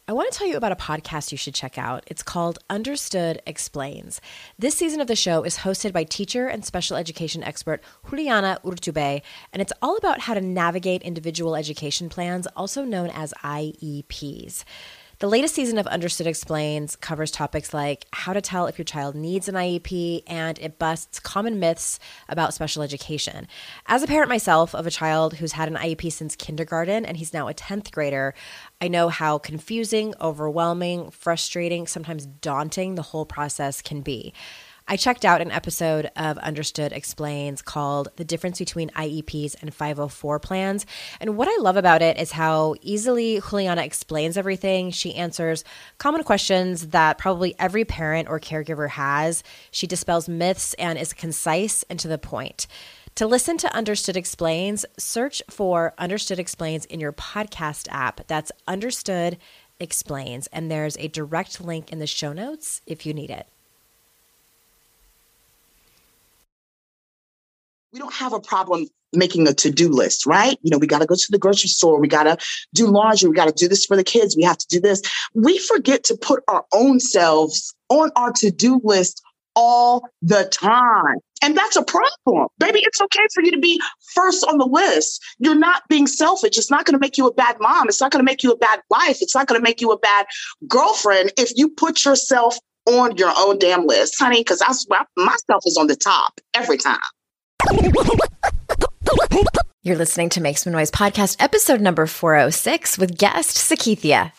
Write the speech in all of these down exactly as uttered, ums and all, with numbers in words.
I want to tell you about a podcast you should check out. It's called Understood Explains. This season of the show is hosted by teacher and special education expert Juliana Urtubey, and it's all about how to navigate individual education plans, also known as I E Ps. The latest season of Understood Explains covers topics like how to tell if your child needs an I E P, and it busts common myths about special education. As a parent myself of a child who's had an I E P since kindergarten, and he's now a tenth grader, I know how confusing, overwhelming, frustrating, sometimes daunting the whole process can be. I checked out an episode of Understood Explains called The Difference Between I E Ps and five oh four Plans. And what I love about it is how easily Juliana explains everything. She answers common questions that probably every parent or caregiver has. She dispels myths and is concise and to the point. To listen to Understood Explains, search for Understood Explains in your podcast app. That's Understood Explains. And there's a direct link in the show notes if you need it. We don't have a problem making a to-do list, right? You know, we got to go to the grocery store. We got to do laundry. We got to do this for the kids. We have to do this. We forget to put our own selves on our to-do list all the time. And that's a problem. Baby, it's okay for you to be first on the list. You're not being selfish. It's not going to make you a bad mom. It's not going to make you a bad wife. It's not going to make you a bad girlfriend if you put yourself on your own damn list, honey, because I swear myself is on the top every time. You're listening to Make Some Noise podcast, episode number four oh six with guest Sakithia.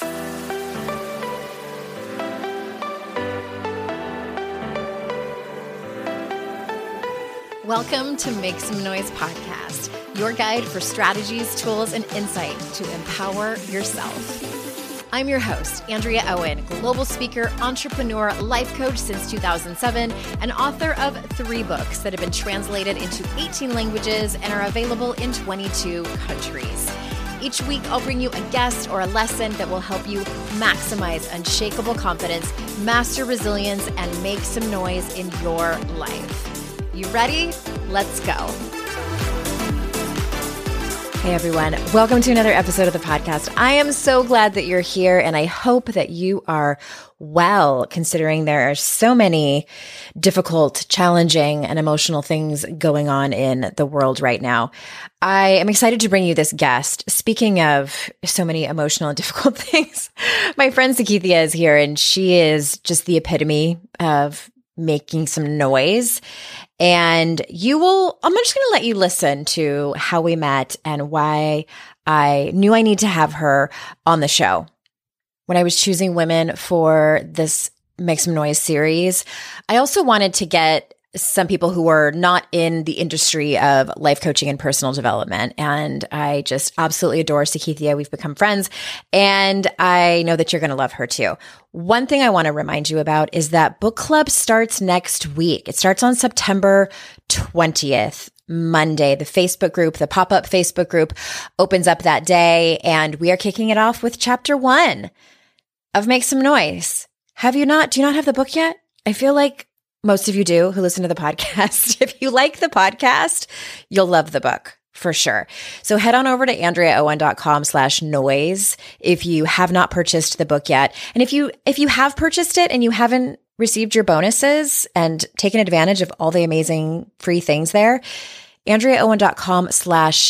Welcome to Make Some Noise podcast, your guide for strategies, tools, and insight to empower yourself. I'm your host, Andrea Owen, global speaker, entrepreneur, life coach since two thousand seven, and author of three books that have been translated into eighteen languages and are available in twenty-two countries. Each week, I'll bring you a guest or a lesson that will help you maximize unshakable confidence, master resilience, and make some noise in your life. You ready? Let's go. Hey everyone, welcome to another episode of the podcast. I am so glad that you're here, and I hope that you are well, considering there are so many difficult, challenging, and emotional things going on in the world right now. I am excited to bring you this guest. Speaking of so many emotional and difficult things, my friend Sakithia is here, and she is just the epitome of making some noise. And you will, I'm just going to let you listen to how we met and why I knew I need to have her on the show. When I was choosing women for this Make Some Noise series, I also wanted to get some people who were not in the industry of life coaching and personal development. And I just absolutely adore Sakithia. We've become friends, and I know that you're going to love her too. One thing I want to remind you about is that book club starts next week. It starts on September twentieth. Monday. The Facebook group, the pop-up Facebook group opens up that day, and we are kicking it off with chapter one of Make Some Noise. Have you not, do you not have the book yet? I feel like most of you do who listen to the podcast. If you like the podcast, you'll love the book for sure. So head on over to andreaowen.com slash noise if you have not purchased the book yet. And if you, if you have purchased it and you haven't received your bonuses and taken advantage of all the amazing free things there, andreaowen.com slash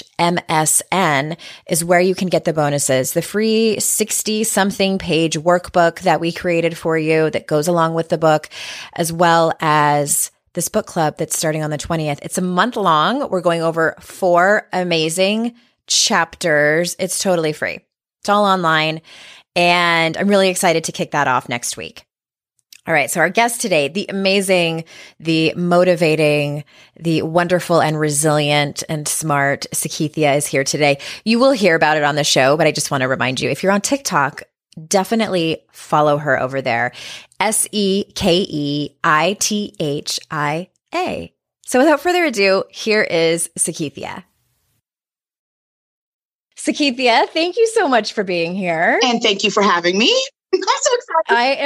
MSN is where you can get the bonuses. The free sixty something page workbook that we created for you that goes along with the book, as well as this book club that's starting on the twentieth. It's a month long. We're going over four amazing chapters. It's totally free. It's all online. And I'm really excited to kick that off next week. All right. So our guest today, the amazing, the motivating, the wonderful and resilient and smart Sakithia is here today. You will hear about it on the show, but I just want to remind you, if you're on TikTok, definitely follow her over there. S E K E I T H I A. So without further ado, here is Sakithia. Sakithia, thank you so much for being here. And thank you for having me. I'm so excited. I am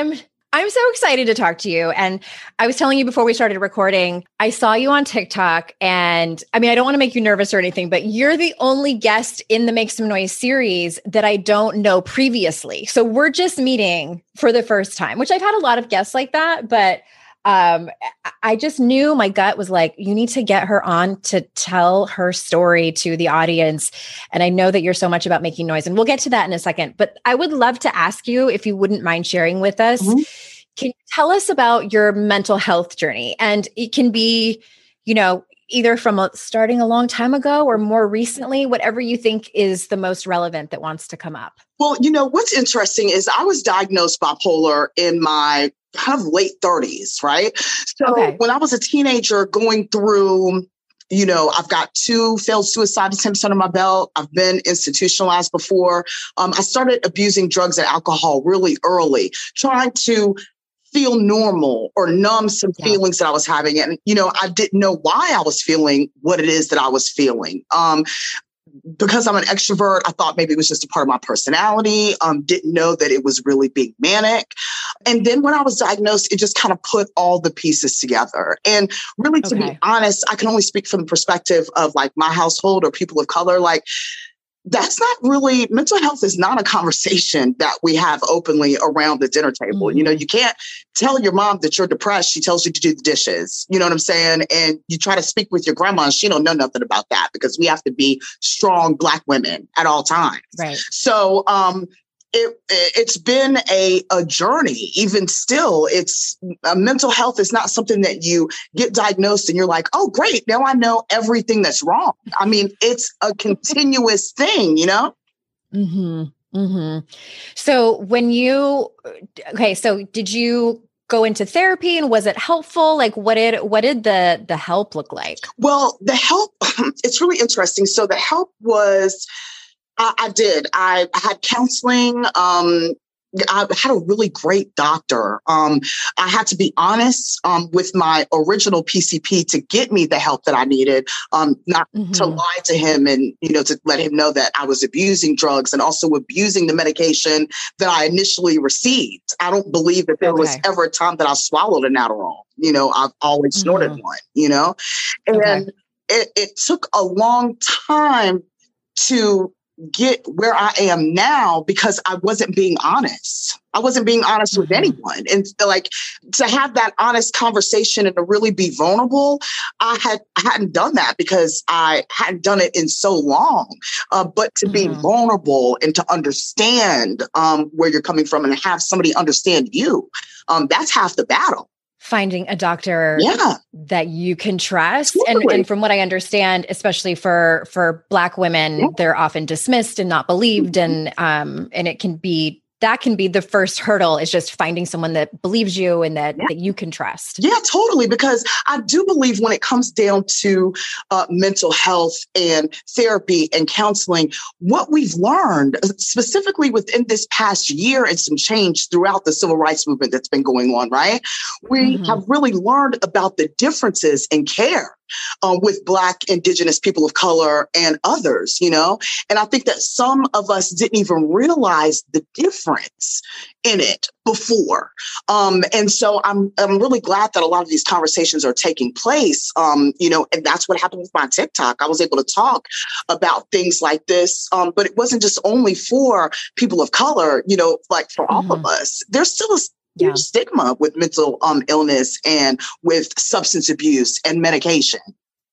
I'm so excited to talk to you. And I was telling you before we started recording, I saw you on TikTok. And I mean, I don't want to make you nervous or anything, but you're the only guest in the Make Some Noise series that I don't know previously. So we're just meeting for the first time, which I've had a lot of guests like that. But um, I just knew my gut was like, you need to get her on to tell her story to the audience. And I know that you're so much about making noise, and we'll get to that in a second. But I would love to ask you, if you wouldn't mind sharing with us, mm-hmm. Can you tell us about your mental health journey? And it can be, you know, either from a, starting a long time ago or more recently, whatever you think is the most relevant that wants to come up. Well, you know, what's interesting is I was diagnosed bipolar in my kind of late thirties, right? So okay. When I was a teenager going through, you know, I've got two failed suicide attempts under my belt. I've been institutionalized before. Um, I started abusing drugs and alcohol really early, trying to feel normal or numb some yeah. feelings that I was having. And, you know, I didn't know why I was feeling what it is that I was feeling. Um, because I'm an extrovert, I thought maybe it was just a part of my personality. Um, didn't know that it was really being manic. And then when I was diagnosed, it just kind of put all the pieces together. And really, to okay. be honest, I can only speak from the perspective of like my household or people of color. Like, that's not really, mental health is not a conversation that we have openly around the dinner table. Mm-hmm. You know, you can't tell your mom that you're depressed. She tells you to do the dishes. You know what I'm saying? And you try to speak with your grandma and she don't know nothing about that, because we have to be strong Black women at all times. Right. So, um, It, it's been a, a journey. Even still, it's uh, mental health is not something that you get diagnosed and you're like, oh, great, now I know everything that's wrong. I mean, it's a continuous thing, you know? Mm-hmm. Mm-hmm. So when you, okay, so did you go into therapy, and was it helpful? Like, what did, what did the, the help look like? Well, the help, it's really interesting. So the help was, I, I did. I had counseling. Um, I had a really great doctor. Um, I had to be honest um, with my original P C P to get me the help that I needed, um, not mm-hmm. to lie to him and, you know, to let him know that I was abusing drugs and also abusing the medication that I initially received. I don't believe that there okay. was ever a time that I swallowed an Adderall. You know, I've always snorted mm-hmm. one, you know, and okay. it, it took a long time to get where I am now because I wasn't being honest. I wasn't being honest mm-hmm. with anyone. And like, to have that honest conversation and to really be vulnerable, I had I hadn't done that because I hadn't done it in so long. Uh, but to mm-hmm. be vulnerable and to understand um, where you're coming from and have somebody understand you, um, that's half the battle. Finding a doctor yeah. that you can trust. Totally. And, and from what I understand, especially for, for Black women, yeah. they're often dismissed and not believed. Mm-hmm. And, um, and it can be, that can be the first hurdle, is just finding someone that believes you and that, yeah. that you can trust. Yeah, totally. Because I do believe when it comes down to uh, mental health and therapy and counseling, what we've learned specifically within this past year and some change throughout the civil rights movement that's been going on, right? We mm-hmm. have really learned about the differences in care. Um, with Black, Indigenous, people of color, and others, you know? And I think that some of us didn't even realize the difference in it before. Um, and so I'm I'm really glad that a lot of these conversations are taking place, um, you know, and that's what happened with my TikTok. I was able to talk about things like this, um, but it wasn't just only for people of color, you know, like for mm-hmm. all of us. There's still a Yeah. stigma with mental um, illness and with substance abuse and medication.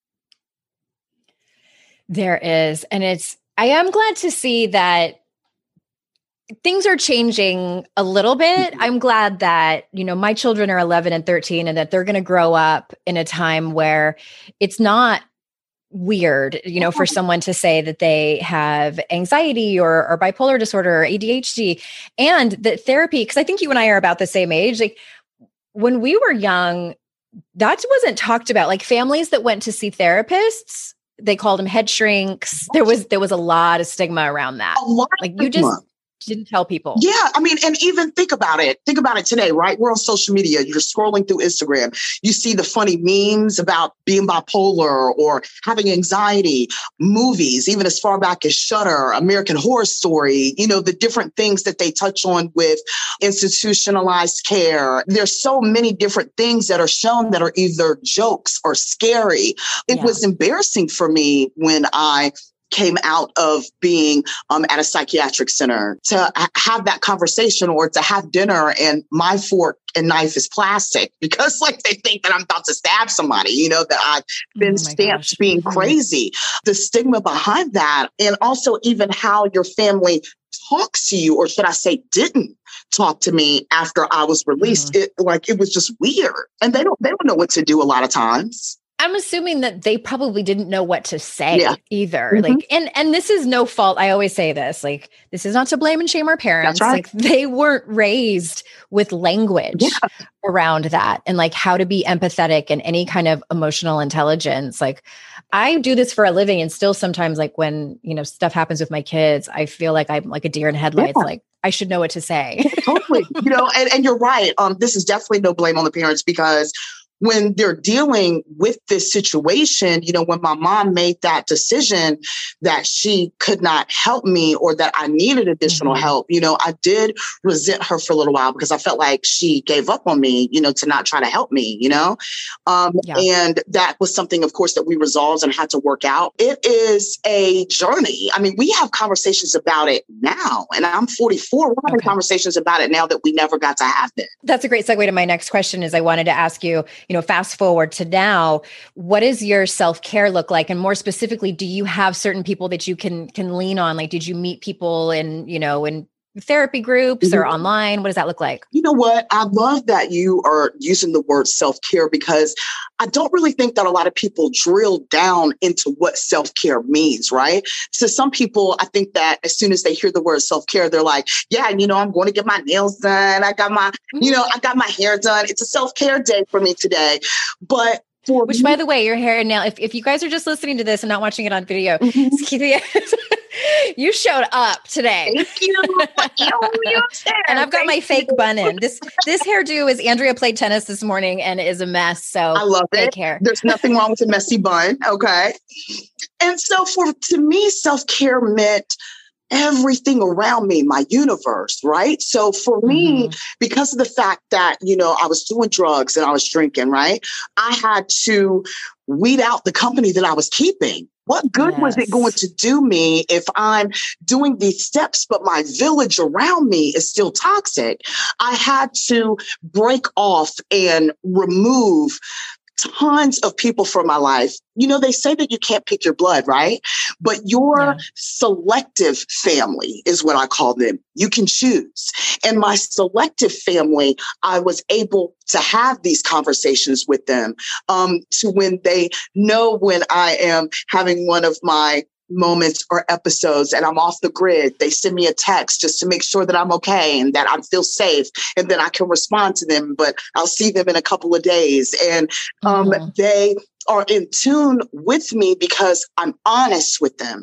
There is. And it's, I am glad to see that things are changing a little bit. Mm-hmm. I'm glad that, you know, my children are eleven and thirteen and that they're going to grow up in a time where it's not weird, you know, for someone to say that they have anxiety or, or bipolar disorder or A D H D, and that therapy, because I think you and I are about the same age. Like, when we were young, that wasn't talked about. Like, families that went to see therapists, they called them head shrinks. There was, there was a lot of stigma around that. A lot like you just, didn't tell people. Yeah. I mean, and even think about it. Think about it today, right? We're on social media. You're scrolling through Instagram. You see the funny memes about being bipolar or having anxiety, movies, even as far back as Shudder, American Horror Story, you know, the different things that they touch on with institutionalized care. There's so many different things that are shown that are either jokes or scary. It Yeah. was embarrassing for me when I came out of being um, at a psychiatric center to ha- have that conversation or to have dinner and my fork and knife is plastic because like they think that I'm about to stab somebody, you know, that I've been Oh my stamped gosh. being Mhm. crazy. The stigma behind that, and also even how your family talks to you, or should I say didn't talk to me after I was released. Mhm. It like it was just weird. And they don't they don't know what to do a lot of times. I'm assuming that they probably didn't know what to say Yeah. either. Mhm. Like, and and this is no fault. I always say this, like, this is not to blame and shame our parents. That's right. Like, they weren't raised with language Yeah. around that and like how to be empathetic and any kind of emotional intelligence. Like, I do this for a living, and still sometimes, like when you know stuff happens with my kids, I feel like I'm like a deer in headlights. Yeah. Like, I should know what to say. Totally. You know, and, and you're right. Um, this is definitely no blame on the parents because when they're dealing with this situation, you know, when my mom made that decision that she could not help me or that I needed additional Mhm. help, you know, I did resent her for a little while because I felt like she gave up on me, you know, to not try to help me, you know? Um, Yeah. And that was something, of course, that we resolved and had to work out. It is a journey. I mean, we have conversations about it now, and I'm forty-four. We're having Okay. conversations about it now that we never got to have it. That's a great segue to my next question is I wanted to ask you, you know, fast forward to now, what does your self-care look like? And more specifically, do you have certain people that you can can lean on? Like, did you meet people in, you know, in therapy groups or Mhm. online? What does that look like? You know what? I love that you are using the word self-care because I don't really think that a lot of people drill down into what self-care means, right? So some people, I think that as soon as they hear the word self-care, they're like, yeah, you know, I'm going to get my nails done. I got my, you know, I got my hair done. It's a self-care day for me today. But for Which, me, by the way, your hair and nail, if, if you guys are just listening to this and not watching it on video, Mhm. Cynthia, you showed up today. Thank you. You, you too. And I've got my Thank fake you. bun in. This this hairdo is Andrea played tennis this morning and is a mess. So I love fake it. hair. There's nothing wrong with a messy bun. Okay. And so for to me, self-care meant everything around me, my universe, right? So for me, Mhm. because of the fact that, you know, I was doing drugs and I was drinking, right? I had to weed out the company that I was keeping. What good was it Yes. going to do me if I'm doing these steps, but my village around me is still toxic? I had to break off and remove tons of people from my life. You know, they say that you can't pick your blood, right? But your Yeah. selective family is what I call them. You can choose. And my selective family, I was able to have these conversations with them um, to when they know when I am having one of my moments or episodes and I'm off the grid, they send me a text just to make sure that I'm okay and that I feel safe, and then I can respond to them, but I'll see them in a couple of days. And um, Mhm. they are in tune with me because I'm honest with them.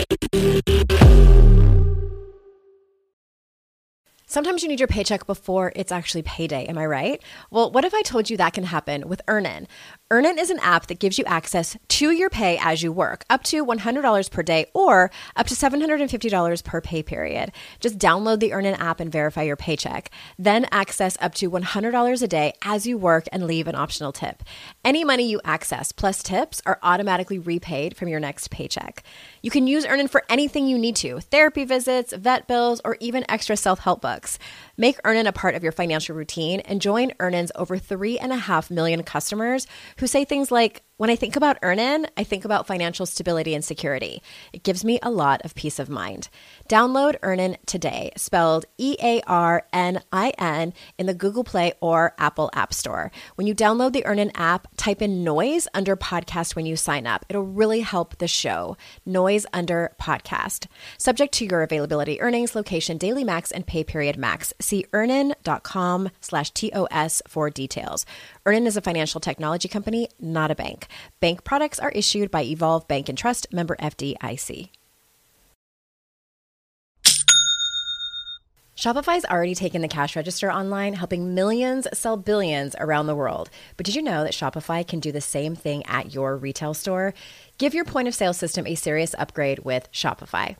Sometimes you need your paycheck before it's actually payday. Am I right? Well, what if I told you that can happen with Earnin? Earnin is an app that gives you access to your pay as you work, up to one hundred dollars per day or up to seven hundred fifty dollars per pay period. Just download the Earnin app and verify your paycheck. Then access up to one hundred dollars a day as you work and leave an optional tip. Any money you access plus tips are automatically repaid from your next paycheck. You can use Earnin for anything you need to, therapy visits, vet bills, or even extra self-help books. Make Earnin a part of your financial routine and join Earnin's over three and a half million customers who say things like, when I think about Earnin, I think about financial stability and security. It gives me a lot of peace of mind. Download Earnin today, spelled E A R N I N, in the Google Play or Apple App Store. When you download the Earnin app, type in Noise under podcast when you sign up. It'll really help the show. Noise under podcast. Subject to your availability, earnings, location, daily max, and pay period max. See earnin.com slash TOS for details. Earnin is a financial technology company, not a bank. Bank products are issued by Evolve Bank and Trust, member F D I C. Shopify's already taken the cash register online, helping millions sell billions around the world. But did you know that Shopify can do the same thing at your retail store? Give your point of sale system a serious upgrade with Shopify.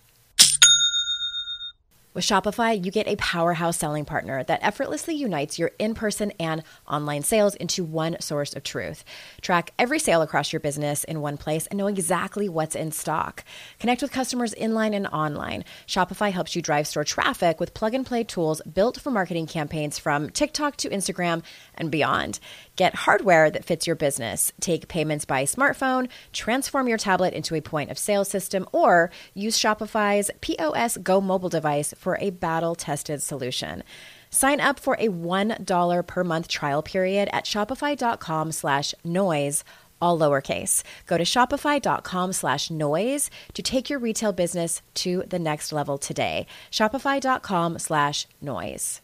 With Shopify, you get a powerhouse selling partner that effortlessly unites your in-person and online sales into one source of truth. Track every sale across your business in one place and know exactly what's in stock. Connect with customers inline and online. Shopify helps you drive store traffic with plug-and-play tools built for marketing campaigns from TikTok to Instagram and beyond. Get hardware that fits your business. Take payments by smartphone, transform your tablet into a point of sale system, or use Shopify's P O S Go mobile device for a battle-tested solution. Sign up for a one dollar per month trial period at shopify.com slash noise, all lowercase. Go to shopify.com slash noise to take your retail business to the next level today. Shopify.com slash noise.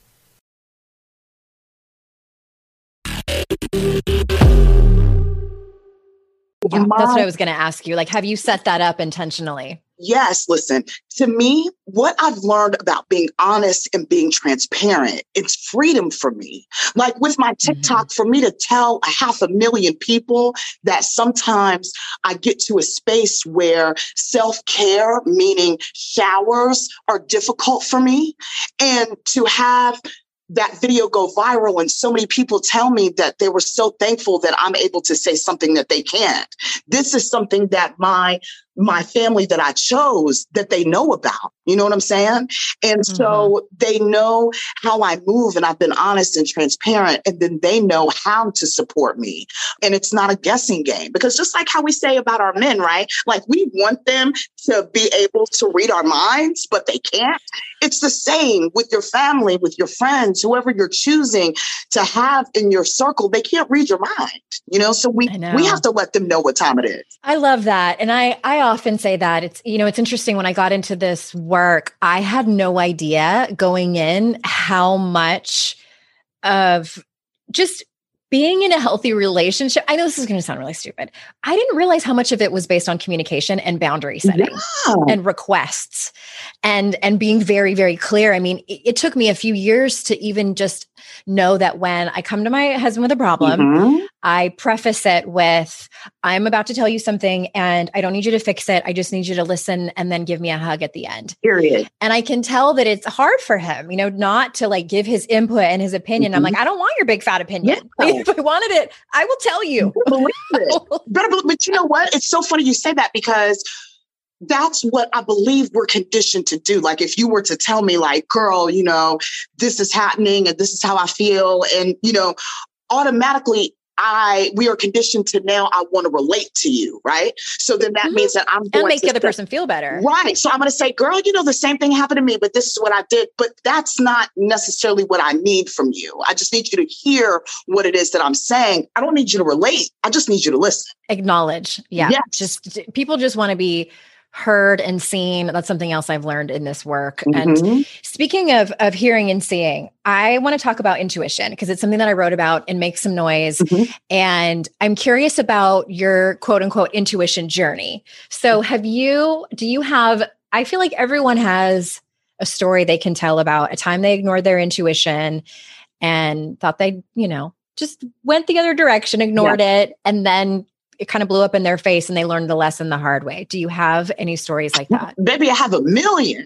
Yeah, that's what I was going to ask you. Like, have you set that up intentionally? Yes. Listen, to me, what I've learned about being honest and being transparent, it's freedom for me. Like with my TikTok, mm-hmm. for me to tell a half a million people that sometimes I get to a space where self-care, meaning showers, are difficult for me. And to have that video go viral and so many people tell me that they were so thankful that I'm able to say something that they can't. This is something that my my family that I chose, that they know about. You know what I'm saying? And mm-hmm. so they know how I move, and I've been honest and transparent, and then they know how to support me. And it's not a guessing game, because just like how we say about our men, right? Like we want them to be able to read our minds, but they can't. It's the same with your family, with your friends, whoever you're choosing to have in your circle. They can't read your mind, you know? So we, we have to let them know what time it is. I love that. And I, I often say that it's, you know, it's interesting when I got into this work, I had no idea going in how much of just being in a healthy relationship. I know this is going to sound really stupid. I didn't realize how much of it was based on communication and boundary setting yeah. and requests and, and being very, very clear. I mean, it, it took me a few years to even just know that when I come to my husband with a problem, mm-hmm. I preface it with, I'm about to tell you something and I don't need you to fix it. I just need you to listen and then give me a hug at the end. Period. And I can tell that it's hard for him, you know, not to like give his input and his opinion. Mm-hmm. I'm like, I don't want your big fat opinion. Yeah. If I wanted it, I will tell you. Believe it. Better, but you know what? It's so funny you say that, because that's what I believe we're conditioned to do. Like if you were to tell me like, girl, you know, this is happening and this is how I feel. And, you know, automatically I, we are conditioned to now I want to relate to you. Right. So then that mm-hmm. means that I'm going and make to the other say, person feel better. Right. So I'm going to say, girl, you know, the same thing happened to me, but this is what I did. But that's not necessarily what I need from you. I just need you to hear what it is that I'm saying. I don't need you to relate. I just need you to listen. Acknowledge. Yeah. Yes. Just people just want to be heard and seen. That's something else I've learned in this work. Mm-hmm. And speaking of, of hearing and seeing, I want to talk about intuition because it's something that I wrote about in Make Some Noise. Mm-hmm. And I'm curious about your quote unquote intuition journey. So have you, do you have, I feel like everyone has a story they can tell about a time they ignored their intuition and thought they, you know, just went the other direction, ignored yeah. it, and then it kind of blew up in their face and they learned the lesson the hard way. Do you have any stories like that? Baby, I have a million.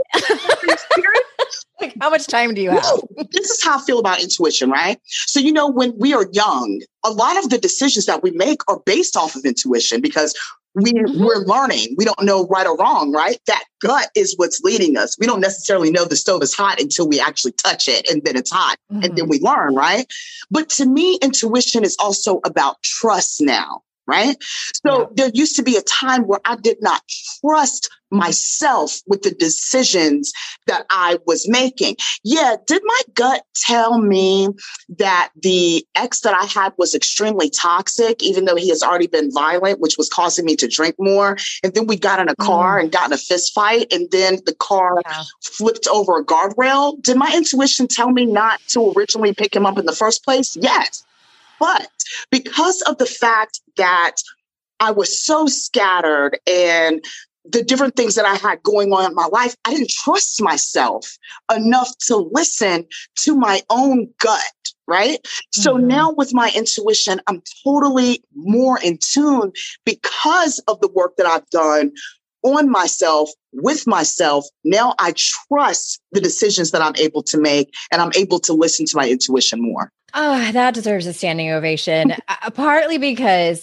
Like, how much time do you have? No, this is how I feel about intuition, right? So, you know, when we are young, a lot of the decisions that we make are based off of intuition because we, mm-hmm. we're learning. We don't know right or wrong, right? That gut is what's leading us. We don't necessarily know the stove is hot until we actually touch it and then it's hot mm-hmm. and then we learn, right? But to me, intuition is also about trust now. Right. So yeah. there used to be a time where I did not trust myself with the decisions that I was making. Yeah. Did my gut tell me that the ex that I had was extremely toxic, even though he has already been violent, which was causing me to drink more? And then we got in a car mm. and got in a fist fight. And then the car yeah. flipped over a guardrail. Did my intuition tell me not to originally pick him up in the first place? Yes. But because of the fact that I was so scattered and the different things that I had going on in my life, I didn't trust myself enough to listen to my own gut, right? Mm-hmm. So now with my intuition, I'm totally more in tune because of the work that I've done on myself, with myself. Now I trust the decisions that I'm able to make, and I'm able to listen to my intuition more. Oh, that deserves a standing ovation, uh, partly because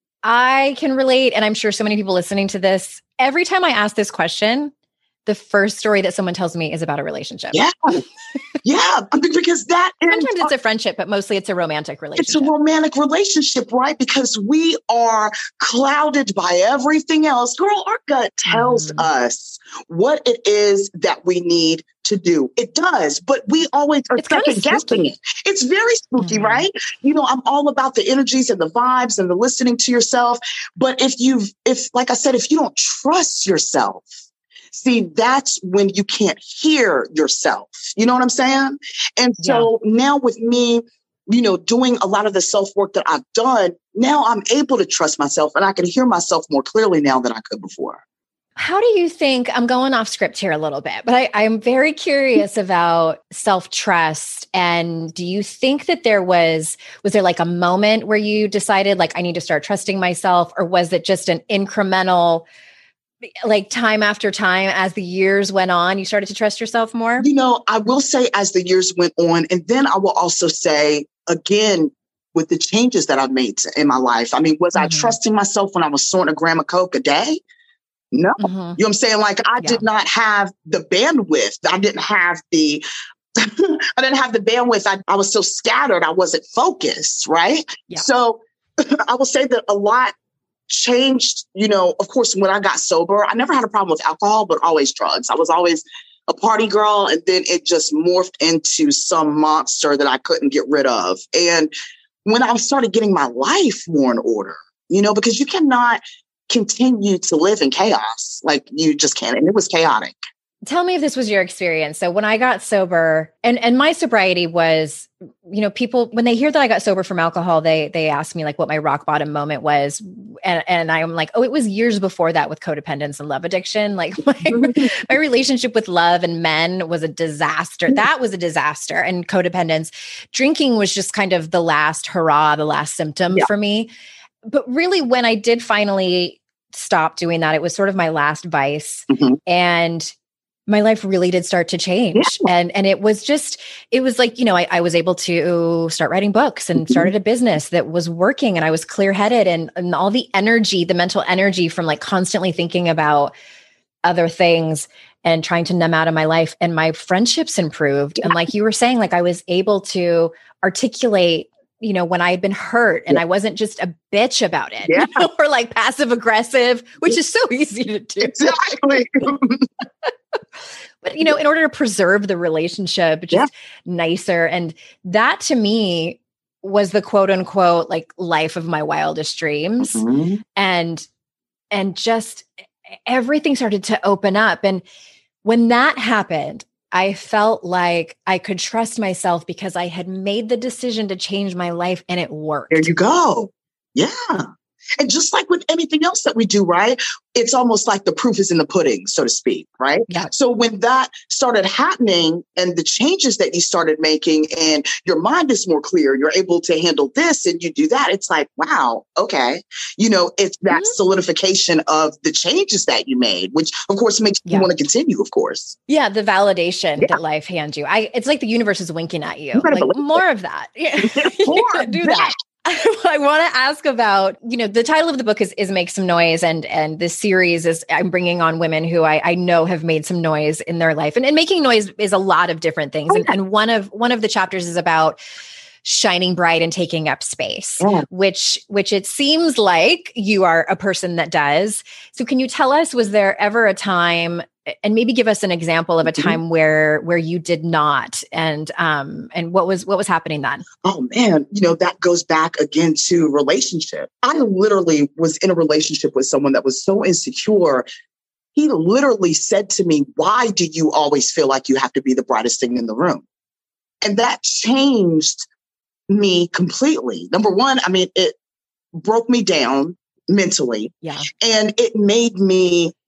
I can relate, and I'm sure so many people listening to this, every time I ask this question, the first story that someone tells me is about a relationship. Yeah. Yeah. Because that is, sometimes it's a friendship, but mostly it's a romantic relationship. It's a romantic relationship, right? Because we are clouded by everything else. Girl, our gut tells mm. us what it is that we need to do. It does, but we always are second guessing it. It's very spooky, mm. right? You know, I'm all about the energies and the vibes and the listening to yourself. But if you've, if, like I said, if you don't trust yourself, see, that's when you can't hear yourself. You know what I'm saying? And so yeah. now with me, you know, doing a lot of the self-work that I've done, now I'm able to trust myself, and I can hear myself more clearly now than I could before. How do you think, I'm going off script here a little bit, but I, I'm very curious about self-trust. And do you think that there was, was there like a moment where you decided like, I need to start trusting myself? Or was it just an incremental, like time after time, as the years went on, you started to trust yourself more? You know, I will say as the years went on, and then I will also say again, with the changes that I've made in my life. I mean, was mm-hmm. I trusting myself when I was snorting a gram of Coke a day? No. Mm-hmm. You know what I'm saying? Like I yeah. did not have the bandwidth. I didn't have the, I didn't have the bandwidth. I, I was so scattered. I wasn't focused. Right. Yeah. So I will say that a lot changed, you know, of course, when I got sober, I never had a problem with alcohol, but always drugs. I was always a party girl. And then it just morphed into some monster that I couldn't get rid of. And when I started getting my life more in order, you know, because you cannot continue to live in chaos. Like you just can't. And it was chaotic. Tell me if this was your experience. So when I got sober, and, and my sobriety was, you know, people, when they hear that I got sober from alcohol, they they ask me like what my rock bottom moment was. And, and I'm like, oh, it was years before that with codependence and love addiction. Like my, my relationship with love and men was a disaster. That was a disaster. And codependence, drinking was just kind of the last hurrah, the last symptom yeah. for me. But really, when I did finally stop doing that, it was sort of my last vice. Mm-hmm. And my life really did start to change. Yeah. And, and it was just, it was like, you know, I, I was able to start writing books and mm-hmm. started a business that was working, and I was clear-headed, and, and all the energy, the mental energy from like constantly thinking about other things and trying to numb out of my life, and my friendships improved. Yeah. And like you were saying, like I was able to articulate, you know, when I had been hurt, and yeah. I wasn't just a bitch about it, yeah. you know, or like passive aggressive, which is so easy to do. Exactly. But, you know, in order to preserve the relationship, just yeah. nicer. And that to me was the quote unquote, like life of my wildest dreams. Mm-hmm. And, and just everything started to open up. And when that happened, I felt like I could trust myself because I had made the decision to change my life, and it worked. There you go. Yeah. And just like with anything else that we do, right? It's almost like the proof is in the pudding, so to speak, right? Yeah. So when that started happening, and the changes that you started making, and your mind is more clear, you're able to handle this and you do that. It's like, wow, okay. You know, it's that mm-hmm. solidification of the changes that you made, which of course makes yeah. you want to continue, of course. Yeah. The validation yeah. that life hands you. I, it's like the universe is winking at you. you like more it. of that. Yeah. More do that. that. I want to ask about, you know, the title of the book is, is Make Some Noise. And, and this series is, I'm bringing on women who I, I know have made some noise in their life, and, and making noise is a lot of different things. And, and one of, one of the chapters is about shining bright and taking up space, yeah. which, which it seems like you are a person that does. So can you tell us, was there ever a time, and maybe give us an example of a time mm-hmm. where, where you did not, and, um, and what was, what was happening then? Oh man, you know, that goes back again to relationship. I literally was in a relationship with someone that was so insecure. He literally said to me, why do you always feel like you have to be the brightest thing in the room? And that changed me completely. Number one, I mean, it broke me down mentally. Yeah. And it made me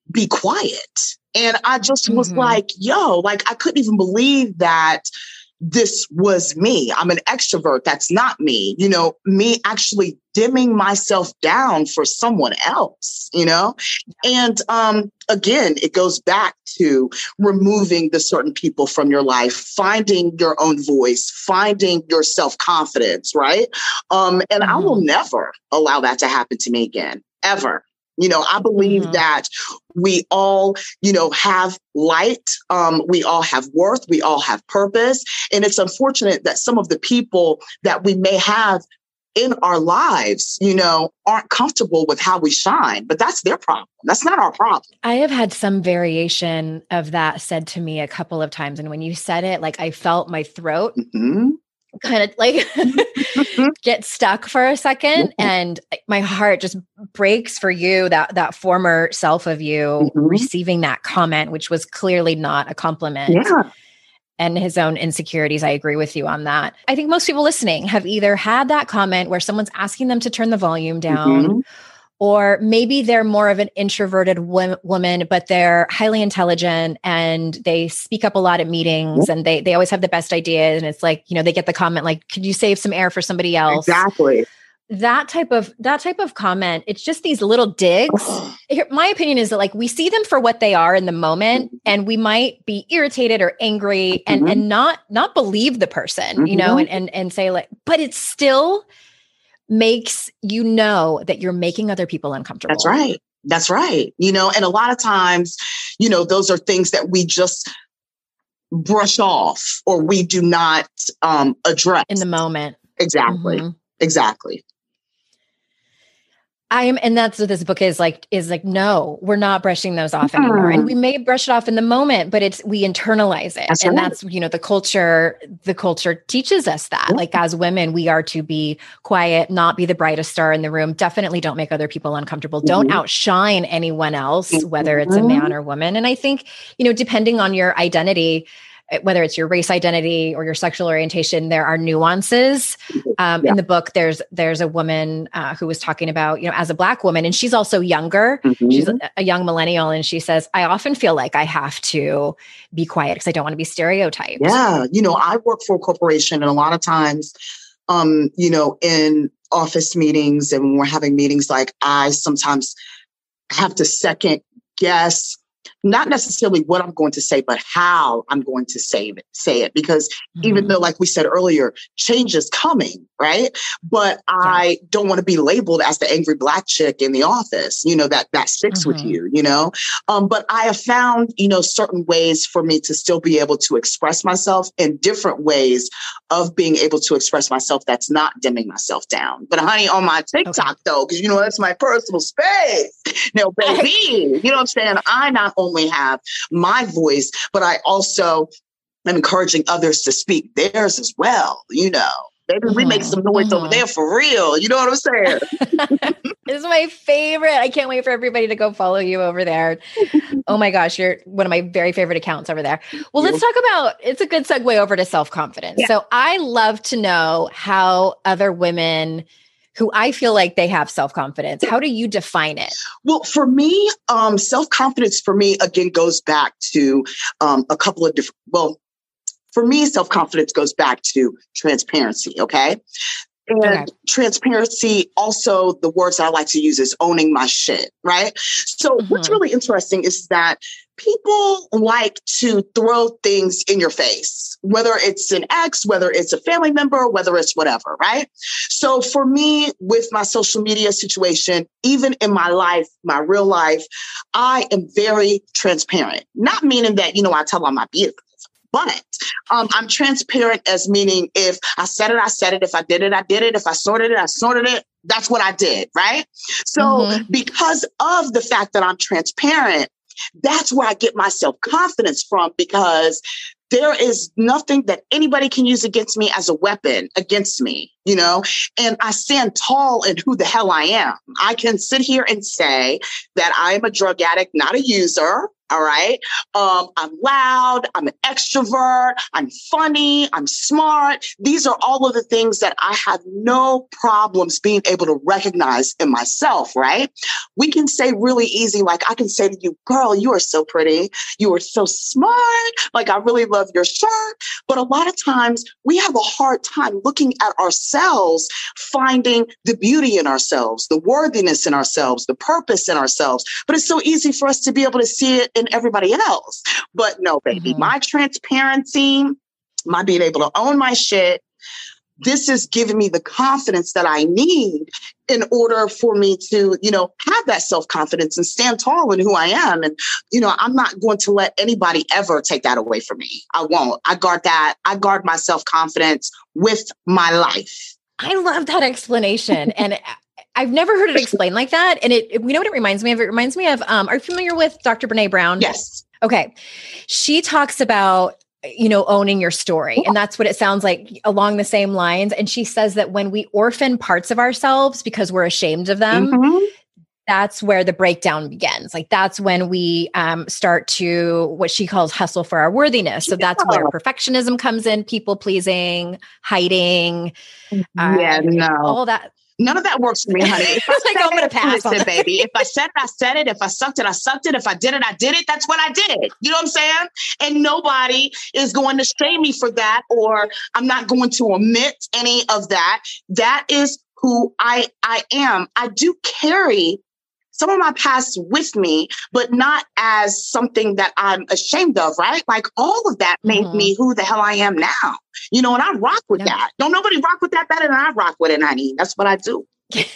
be quiet. And I just was Mhm. like, yo, like, I couldn't even believe that this was me. I'm an extrovert. That's not me. You know, me actually dimming myself down for someone else, you know? And um, again, it goes back to removing the certain people from your life, finding your own voice, finding your self-confidence, right? Um, and I will Mhm. never allow that to happen to me again, ever. You know, I believe Mhm. that we all, you know, have light. Um, we all have worth. We all have purpose. And it's unfortunate that some of the people that we may have in our lives, you know, aren't comfortable with how we shine, but that's their problem. That's not our problem. I have had some variation of that said to me a couple of times. And when you said it, like I felt my throat Mm-hmm. kind of like get stuck for a second, and my heart just breaks for you, that that former self of you Mm-hmm. receiving that comment, which was clearly not a compliment. Yeah. And his own insecurities. I agree with you on that. I think most people listening have either had that comment where someone's asking them to turn the volume down, Mm-hmm. or maybe they're more of an introverted wo- woman, but they're highly intelligent and they speak up a lot at meetings, and they they always have the best ideas. And it's like, you know, they get the comment like, could you save some air for somebody else? Exactly. That type of that type of comment, it's just these little digs. Here, my opinion is that like we see them for what they are in the moment, and we might be irritated or angry and Mhm. and not not believe the person, you know, Mhm. and and and say like, but it still makes you know that you're making other people uncomfortable. That's right. That's right. You know, and a lot of times, you know, those are things that we just brush off or we do not um, address in the moment. Exactly. Mhm. Exactly. I am, and that's what this book is like, is like, no, we're not brushing those off anymore. And we may brush it off in the moment, but it's, we internalize it. That's and right. that's, you know, the culture, the culture teaches us that. Yeah. Like as women, we are to be quiet, not be the brightest star in the room. Definitely don't make other people uncomfortable. Mhm. Don't outshine anyone else, whether it's a Mhm. man or woman. And I think, you know, depending on your identity, whether it's your race identity or your sexual orientation, there are nuances. Um, Yeah. In the book, there's there's a woman uh, who was talking about, you know, as a Black woman, and she's also younger. Mhm. She's a, a young millennial, and she says, I often feel like I have to be quiet because I don't want to be stereotyped. Yeah. You know, I work for a corporation, and a lot of times, um, you know, in office meetings and when we're having meetings, like I sometimes have to second guess not necessarily what I'm going to say, but how I'm going to say it, say it. Because Mhm. even though, like we said earlier, change is coming, right? But I Yeah. don't want to be labeled as the angry Black chick in the office, you know, that that sticks Mhm. with you, you know? Um, but I have found, you know, certain ways for me to still be able to express myself in different ways of being able to express myself that's not dimming myself down. But honey, on my TikTok Okay. though, because, you know, that's my personal space. Now, baby, you know what I'm saying? I not only have my voice, but I also am encouraging others to speak theirs as well. You know, maybe we make some noise over Mhm. there for real. You know what I'm saying? This is my favorite. I can't wait for everybody to go follow you over there. Oh my gosh, you're one of my very favorite accounts over there. Well, let's talk about, it's a good segue over to self-confidence. Yeah. So I love to know how other women who I feel like they have self-confidence, how do you define it? Well, for me, um, self-confidence for me, again, goes back to um, a couple of different, well, for me, self-confidence goes back to transparency, okay? And Okay. transparency, also the words I like to use is owning my shit, right? So what's Mhm. really interesting is that people like to throw things in your face, whether it's an ex, whether it's a family member, whether it's whatever, right? So for me, with my social media situation, even in my life, my real life, I am very transparent. Not meaning that, you know, I tell all my business. But um, I'm transparent as meaning if I said it, I said it. If I did it, I did it. If I sorted it, I sorted it. That's what I did, right? So Mhm. because of the fact that I'm transparent, that's where I get my self-confidence from, because there is nothing that anybody can use against me as a weapon against me. you know, and I stand tall in who the hell I am. I can sit here and say that I'm a drug addict, not a user. All right. Um, I'm loud. I'm an extrovert. I'm funny. I'm smart. These are all of the things that I have no problems being able to recognize in myself. Right. We can say really easy, like I can say to you, girl, you are so pretty. You are so smart. Like, I really love your shirt. But a lot of times we have a hard time looking at ourselves, finding the beauty in ourselves, the worthiness in ourselves, the purpose in ourselves. But it's so easy for us to be able to see it in everybody else. But no, baby, mm-hmm. my transparency, my being able to own my shit, this is giving me the confidence that I need in order for me to, you know, have that self-confidence and stand tall in who I am. And, you know, I'm not going to let anybody ever take that away from me. I won't. I guard that. I guard my self-confidence with my life. I love that explanation. And I've never heard it explained like that. And it, you know what it reminds me of? It reminds me of, um, are you familiar with Doctor Brene Brown? Yes. Okay. She talks about, you know, owning your story. And that's what it sounds like along the same lines. And she says that when we orphan parts of ourselves because we're ashamed of them, mm-hmm. that's where the breakdown begins. Like, that's when we um, start to what she calls hustle for our worthiness. So that's yeah. where perfectionism comes in, people pleasing, hiding. Yeah, um, no. All that. None of that works for me, honey. If I like, I'm going to pass on it, baby. If I said it, I said it. If I sucked it, I sucked it. If I did it, I did it. That's what I did. You know what I'm saying? And nobody is going to shame me for that, or I'm not going to omit any of that. That is who I, I am. I do carry some of my past with me, but not as something that I'm ashamed of, right? Like, all of that made mm-hmm. me who the hell I am now. You know, and I rock with yeah. that. Don't nobody rock with that better than I rock with it, honey. That's what I do.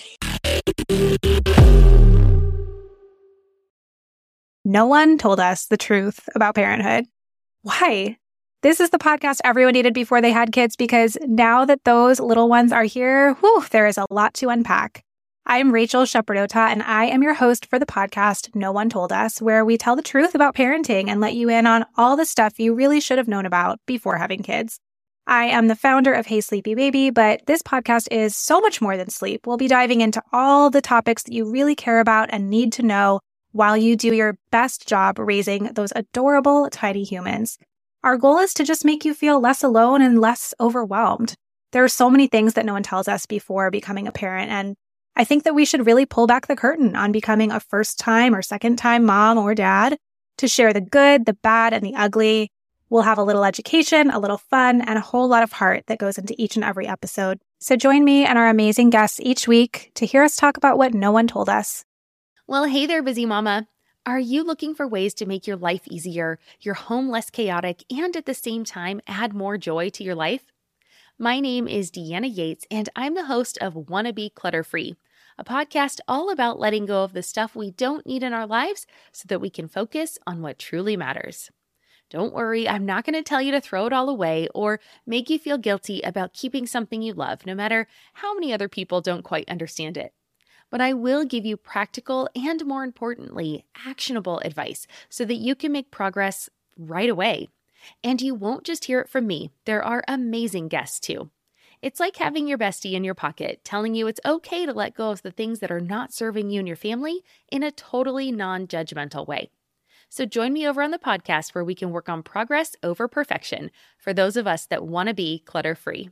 No one told us the truth about parenthood. Why? This is the podcast everyone needed before they had kids, because now that those little ones are here, whew, there is a lot to unpack. I'm Rachel Shepardota, and I am your host for the podcast No One Told Us, where we tell the truth about parenting and let you in on all the stuff you really should have known about before having kids. I am the founder of Hey Sleepy Baby, but this podcast is so much more than sleep. We'll be diving into all the topics that you really care about and need to know while you do your best job raising those adorable, tiny humans. Our goal is to just make you feel less alone and less overwhelmed. There are so many things that no one tells us before becoming a parent, and I think that we should really pull back the curtain on becoming a first-time or second-time mom or dad to share the good, the bad, and the ugly. We'll have a little education, a little fun, and a whole lot of heart that goes into each and every episode. So join me and our amazing guests each week to hear us talk about what no one told us. Well, hey there, busy mama. Are you looking for ways to make your life easier, your home less chaotic, and at the same time add more joy to your life? My name is Deanna Yates, and I'm the host of Wanna Be Clutter Free, a podcast all about letting go of the stuff we don't need in our lives so that we can focus on what truly matters. Don't worry, I'm not going to tell you to throw it all away or make you feel guilty about keeping something you love, no matter how many other people don't quite understand it. But I will give you practical and, more importantly, actionable advice so that you can make progress right away. And you won't just hear it from me. There are amazing guests too. It's like having your bestie in your pocket telling you it's okay to let go of the things that are not serving you and your family in a totally non-judgmental way. So join me over on the podcast where we can work on progress over perfection for those of us that want to be clutter-free.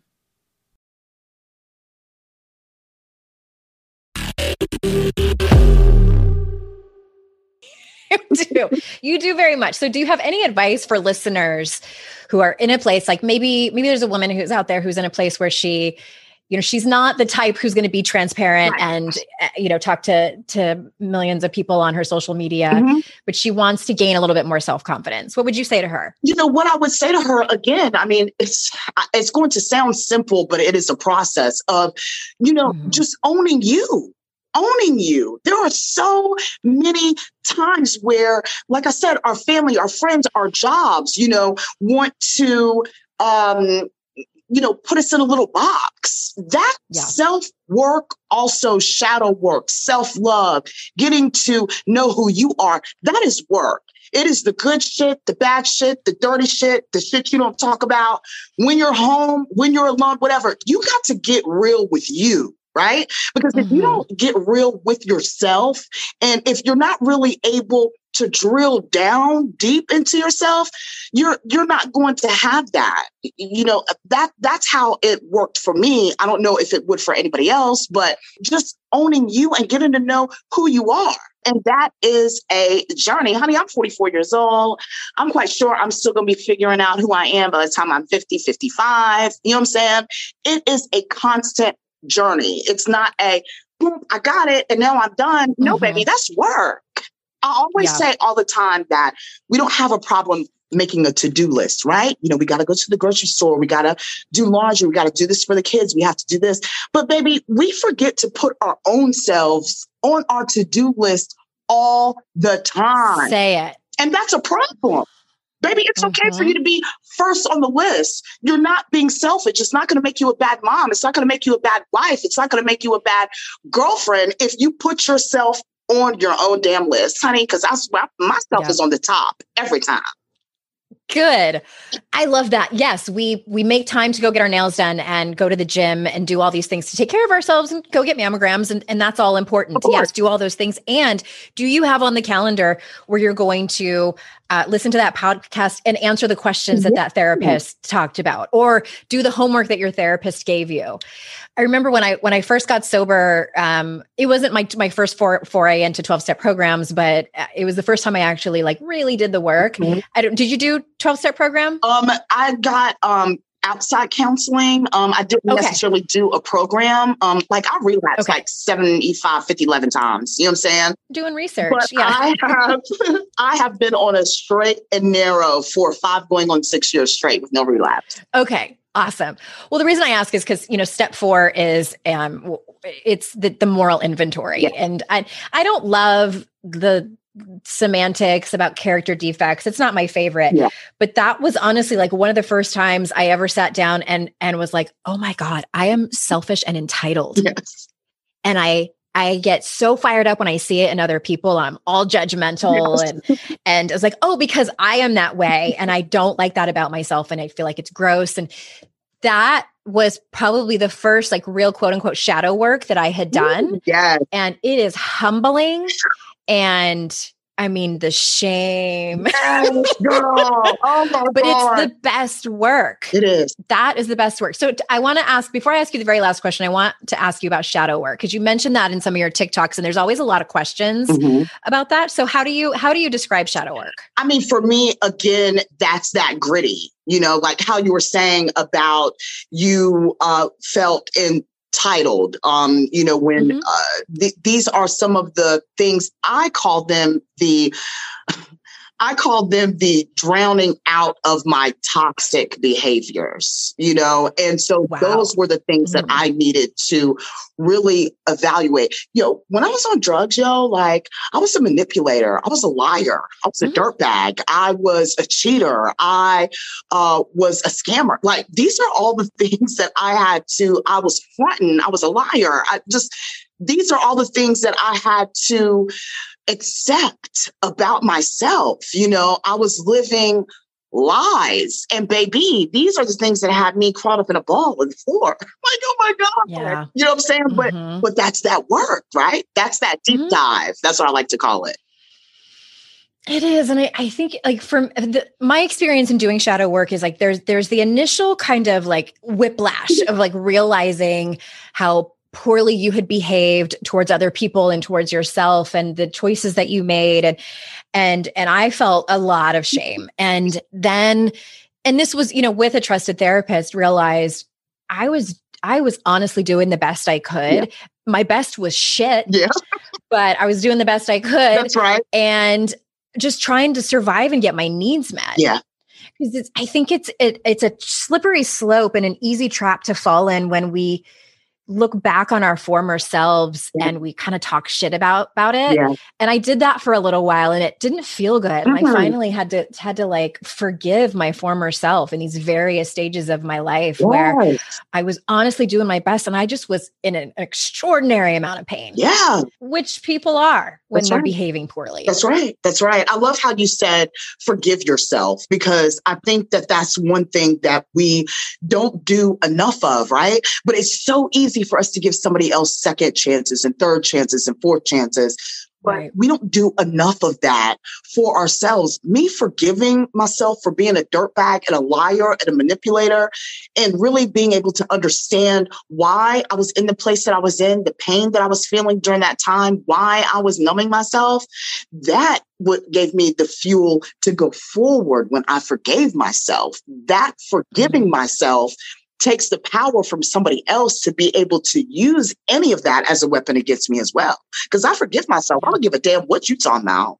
You do. You do very much. So do you have any advice for listeners who are in a place like maybe, maybe there's a woman who's out there who's in a place where she, you know, she's not the type who's going to be transparent right. and, you know, talk to, to millions of people on her social media, mm-hmm. but she wants to gain a little bit more self-confidence. What would you say to her? You know, what I would say to her again, I mean, it's, it's going to sound simple, but it is a process of, you know, mm-hmm. just owning you. Owning you. There are so many times where, like I said, our family, our friends, our jobs, you know, want to, um, you know, put us in a little box. That yeah. self-work, also shadow work, self-love, getting to know who you are, that is work. It is the good shit, the bad shit, the dirty shit, the shit you don't talk about. When you're home, when you're alone, whatever, you got to get real with you, right? Because if mm-hmm. you don't get real with yourself, and if you're not really able to drill down deep into yourself, you're you're not going to have that. You know, that that's how it worked for me. I don't know if it would for anybody else, but just owning you and getting to know who you are. And that is a journey. Honey, I'm forty-four years old. I'm quite sure I'm still going to be figuring out who I am by the time I'm fifty, fifty-five. You know what I'm saying? It is a constant journey. It's not a, boom, I got it, and now I'm done. No, mm-hmm. baby, that's work. I always yeah. say all the time that we don't have a problem making a to-do list, right? You know, we got to go to the grocery store. We got to do laundry. We got to do this for the kids. We have to do this. But baby, we forget to put our own selves on our to-do list all the time. Say it. And that's a problem. Baby, it's okay mm-hmm. for you to be first on the list. You're not being selfish. It's not going to make you a bad mom. It's not going to make you a bad wife. It's not going to make you a bad girlfriend if you put yourself on your own damn list, honey, because I swear myself yeah. is on the top every time. Good. I love that. Yes, we we make time to go get our nails done and go to the gym and do all these things to take care of ourselves and go get mammograms. And, and that's all important. Yes, do all those things. And do you have on the calendar where you're going to uh, listen to that podcast and answer the questions mm-hmm. that that therapist mm-hmm. talked about, or do the homework that your therapist gave you? I remember when I when I first got sober, um, it wasn't my my first for, foray into twelve-step programs, but it was the first time I actually like really did the work. Mm-hmm. I don't, did you do twelve-step program? Um, I got um, outside counseling. Um, I didn't okay. necessarily do a program. Um, like I relapsed okay. like seventy-five, fifty, eleven times. You know what I'm saying? Doing research. But yeah. I have I have been on a straight and narrow for five going on six years straight with no relapse. Okay. Awesome. Well, the reason I ask is because, you know, step four is, um, it's the, the moral inventory. Yeah. And I, I don't love the semantics about character defects. It's not my favorite, yeah. but that was honestly like one of the first times I ever sat down and, and was like, oh my God, I am selfish and entitled. Yes. And I, I get so fired up when I see it in other people. I'm all judgmental yes. and, and I was like, oh, because I am that way. And I don't like that about myself. And I feel like it's gross. And that was probably the first like real quote unquote shadow work that I had done. Yes. And it is humbling. And I mean, the shame. Yes, girl. Oh my but God. It's the best work. It is. That is the best work. So I want to ask, before I ask you the very last question, I want to ask you about shadow work, because you mentioned that in some of your TikToks, and there's always a lot of questions mm-hmm. about that. So how do you, how do you describe shadow work? I mean, for me, again, that's that gritty, you know, like how you were saying about you uh, felt in titled, um, you know, when mm-hmm. uh, th- these are some of the things I call them the, I call them the drowning out of my toxic behaviors, you know, and so wow. those were the things mm-hmm. that I needed to really evaluate. You know, when I was on drugs, yo, like I was a manipulator, I was a liar, I was a mm-hmm. dirtbag, I was a cheater, I uh, was a scammer. Like these are all the things that I had to, I was fronting, I was a liar. I just, these are all the things that I had to accept about myself. You know, I was living lies, and baby, these are the things that had me crawled up in a ball on the floor. Like, oh my God. Yeah. You know what I'm saying? Mm-hmm. But, but that's that work, right? That's that deep mm-hmm. dive. That's what I like to call it. It is. And I, I think like from the, my experience in doing shadow work is like, there's, there's the initial kind of like whiplash of like realizing how poorly you had behaved towards other people and towards yourself and the choices that you made. And, and, and I felt a lot of shame. And then, and this was, you know, with a trusted therapist, realized I was, I was honestly doing the best I could. Yeah. My best was shit, yeah. but I was doing the best I could. That's right. And just trying to survive and get my needs met. Yeah. Because it's, I think it's, it, it's a slippery slope and an easy trap to fall in when we look back on our former selves yeah. and we kind of talk shit about, about it. Yeah. And I did that for a little while and it didn't feel good. Mm-hmm. And I finally had to, had to like forgive my former self in these various stages of my life yes. where I was honestly doing my best. And I just was in an extraordinary amount of pain. Yeah. Which people are. when That's they're right. behaving poorly. That's right. That's right. I love how you said, forgive yourself, because I think that that's one thing that we don't do enough of, right? But it's so easy for us to give somebody else second chances and third chances and fourth chances. But Right. we don't do enough of that for ourselves. Me forgiving myself for being a dirtbag and a liar and a manipulator, and really being able to understand why I was in the place that I was in, the pain that I was feeling during that time, why I was numbing myself, that what gave me the fuel to go forward when I forgave myself. That forgiving Mm-hmm. myself takes the power from somebody else to be able to use any of that as a weapon against me as well. Because I forgive myself. I don't give a damn what you talking about.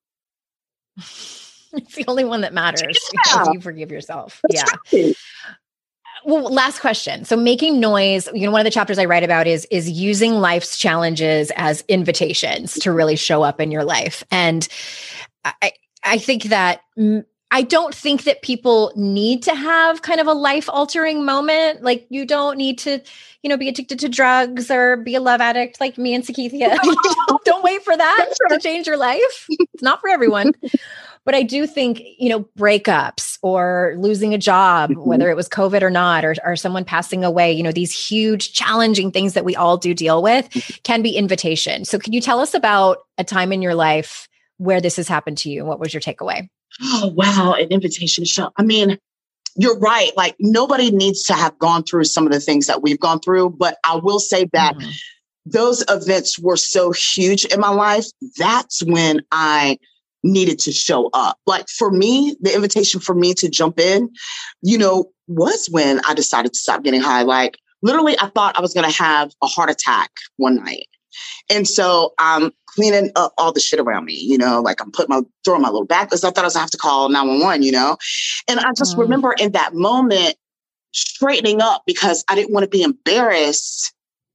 It's the only one that matters. Yeah. If you forgive yourself. That's Yeah. right. Well, last question. So making noise, you know, one of the chapters I write about is, is using life's challenges as invitations to really show up in your life. And I, I think that mm, I don't think that people need to have kind of a life altering moment. Like you don't need to, you know, be addicted to drugs or be a love addict like me and Sakithia. Don't wait for that to change your life. It's not for everyone. But I do think, you know, breakups or losing a job, Mhm. whether it was COVID or not, or, or someone passing away, you know, these huge challenging things that we all do deal with can be invitation. So can you tell us about a time in your life where this has happened to you? What was your takeaway? Oh, wow. An invitation to show. I mean, you're right. Like nobody needs to have gone through some of the things that we've gone through. But I will say that Mhm. those events were so huge in my life. That's when I needed to show up. Like for me, the invitation for me to jump in, you know, was when I decided to stop getting high. Like literally, I thought I was going to have a heart attack one night. And so I'm cleaning up all the shit around me, you know, like I'm putting my, throwing my little back because I thought I was going to have to call nine one one, you know? And I just Mm. remember in that moment straightening up because I didn't want to be embarrassed.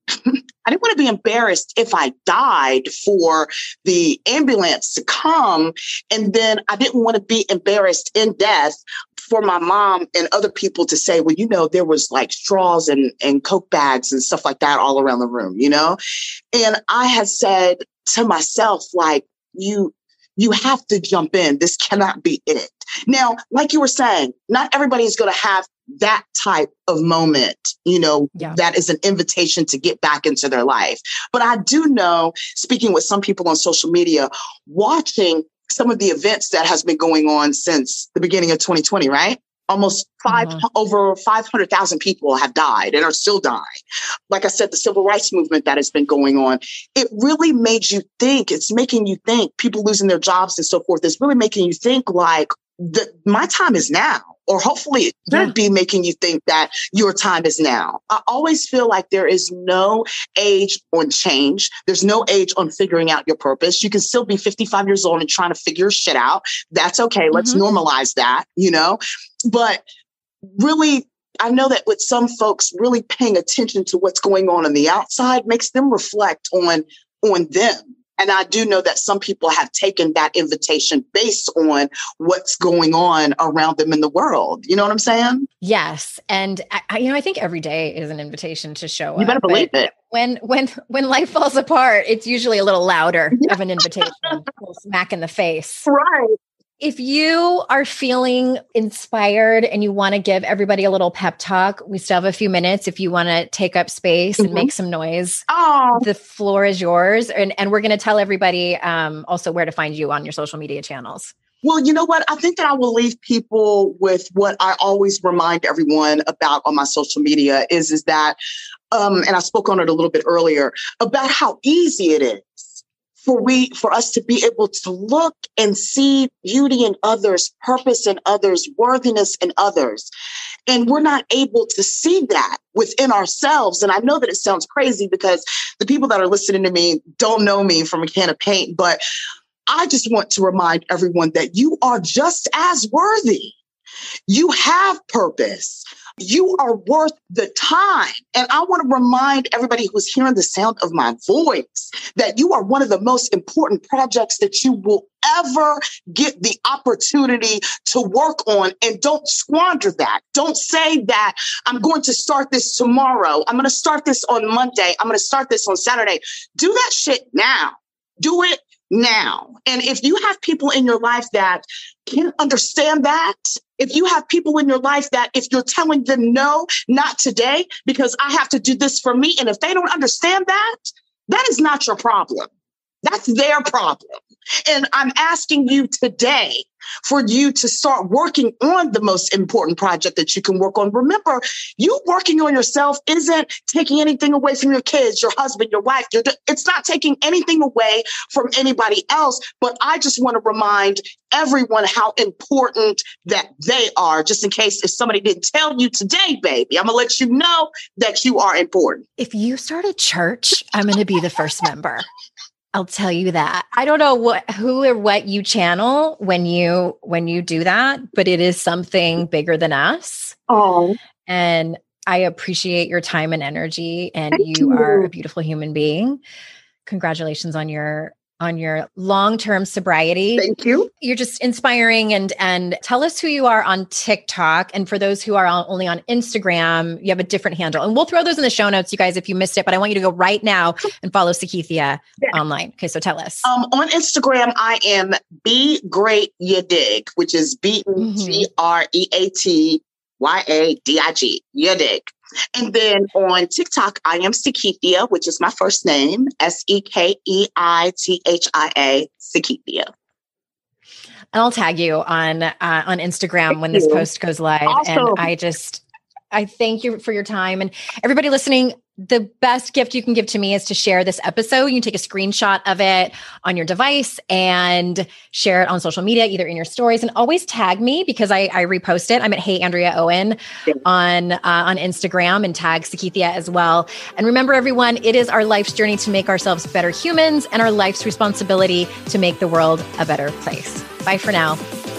I didn't want to be embarrassed if I died for the ambulance to come. And then I didn't want to be embarrassed in death for my mom and other people to say, well, you know, there was like straws and, and Coke bags and stuff like that all around the room, you know? And I had said to myself, like, you, you have to jump in. This cannot be it. Now, like you were saying, not everybody is going to have that type of moment, you know, Yeah. that is an invitation to get back into their life. But I do know, speaking with some people on social media, watching some of the events that has been going on since the beginning of twenty twenty, right? Almost five, Mhm. over five hundred thousand people have died and are still dying. Like I said, the civil rights movement that has been going on, it really made you think, it's making you think, people losing their jobs and so forth, it's really making you think like, the, my time is now. Or hopefully it should Yeah. be making you think that your time is now. I always feel like there is no age on change. There's no age on figuring out your purpose. You can still be fifty-five years old and trying to figure shit out. That's okay. Let's Mhm. normalize that, you know? But really, I know that with some folks, really paying attention to what's going on on the outside makes them reflect on, on them. And I do know that some people have taken that invitation based on what's going on around them in the world. You know what I'm saying? Yes. And I, I- you know, I think every day is an invitation to show You up. better believe but it. When, when, when life falls apart, it's usually a little louder of an invitation, a little smack in the face. Right. If you are feeling inspired and you want to give everybody a little pep talk, we still have a few minutes. If you want to take up space and Mhm. make some noise, Oh, the floor is yours. And, and we're going to tell everybody um, also where to find you on your social media channels. well, you know what? I think that I will leave people with what I always remind everyone about on my social media is, is that, um, and I spoke on it a little bit earlier, about how easy it is for we, for us to be able to look and see beauty in others, purpose in others, worthiness in others. And we're not able to see that within ourselves. And I know that it sounds crazy because the people that are listening to me don't know me from a can of paint, but I just want to remind everyone that you are just as worthy. You have purpose. You are worth the time. And I want to remind everybody who's hearing the sound of my voice that you are one of the most important projects that you will ever get the opportunity to work on. And don't squander that. Don't say that I'm going to start this tomorrow. I'm going to start this on Monday. I'm going to start this on Saturday. Do that shit now. Do it now. And if you have people in your life that can't understand that, if you have people in your life that if you're telling them, no, not today, because I have to do this for me. And if they don't understand that, that is not your problem. That's their problem. And I'm asking you today for you to start working on the most important project that you can work on. Remember, you working on yourself isn't taking anything away from your kids, your husband, your wife. Your, it's not taking anything away from anybody else. But I just want to remind everyone how important that they are, just in case if somebody didn't tell you today, baby, I'm going to let you know that you are important. If you start a church, I'm going to be the first member. I'll tell you that. I don't know what, who or what you channel when you, when you do that, but it is something bigger than us. Oh, and I appreciate your time and energy, and Thank you, you are a beautiful human being. Congratulations on your, on your long-term sobriety. Thank you. You're just inspiring. And, and tell us who you are on TikTok. And for those who are on, only on Instagram, you have a different handle, and we'll throw those in the show notes, you guys, if you missed it, but I want you to go right now and follow Sakithia yeah. online. Okay. So tell us. Um, on Instagram, I am Be Great Ya Dig, which is B E G R E A T Y A D I G, Ya Dig. And then on TikTok, I am Sakithia, which is my first name, S E K E I T H I A, Sakithia. And I'll tag you on uh, on Instagram thank when you. This post goes live. Awesome. And I just, I thank you for your time. And everybody listening, the best gift you can give to me is to share this episode. You can take a screenshot of it on your device and share it on social media, either in your stories, and always tag me because I, I repost it. I'm at Hey Andrea Owen on, uh, on Instagram, and tag Sakithia as well. And remember, everyone, it is our life's journey to make ourselves better humans, and our life's responsibility to make the world a better place. Bye for now.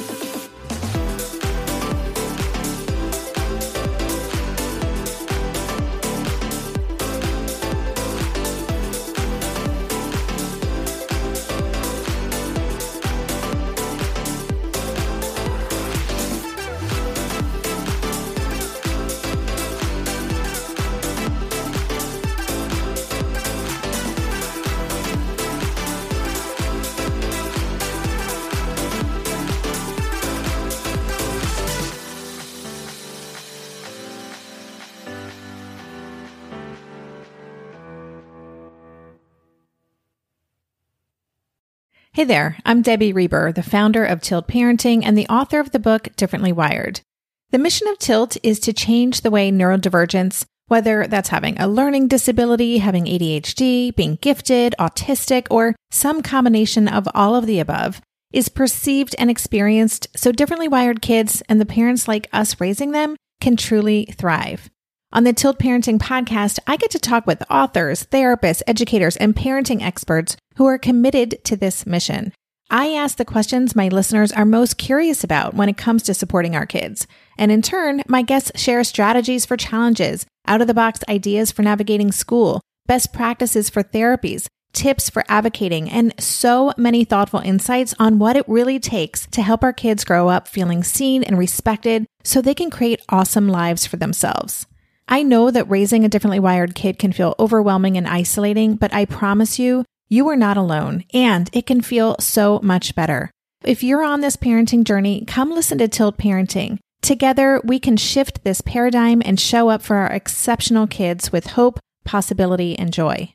Hey there, I'm Debbie Reber, the founder of Tilt Parenting and the author of the book Differently Wired. The mission of Tilt is to change the way neurodivergence, whether that's having a learning disability, having A D H D, being gifted, autistic, or some combination of all of the above, is perceived and experienced so differently wired kids and the parents like us raising them can truly thrive. On the Tilt Parenting podcast, I get to talk with authors, therapists, educators, and parenting experts who are committed to this mission. I ask the questions my listeners are most curious about when it comes to supporting our kids. And in turn, my guests share strategies for challenges, out-of-the-box ideas for navigating school, best practices for therapies, tips for advocating, and so many thoughtful insights on what it really takes to help our kids grow up feeling seen and respected so they can create awesome lives for themselves. I know that raising a differently wired kid can feel overwhelming and isolating, but I promise you, you are not alone, and it can feel so much better. If you're on this parenting journey, come listen to Tilt Parenting. Together, we can shift this paradigm and show up for our exceptional kids with hope, possibility, and joy.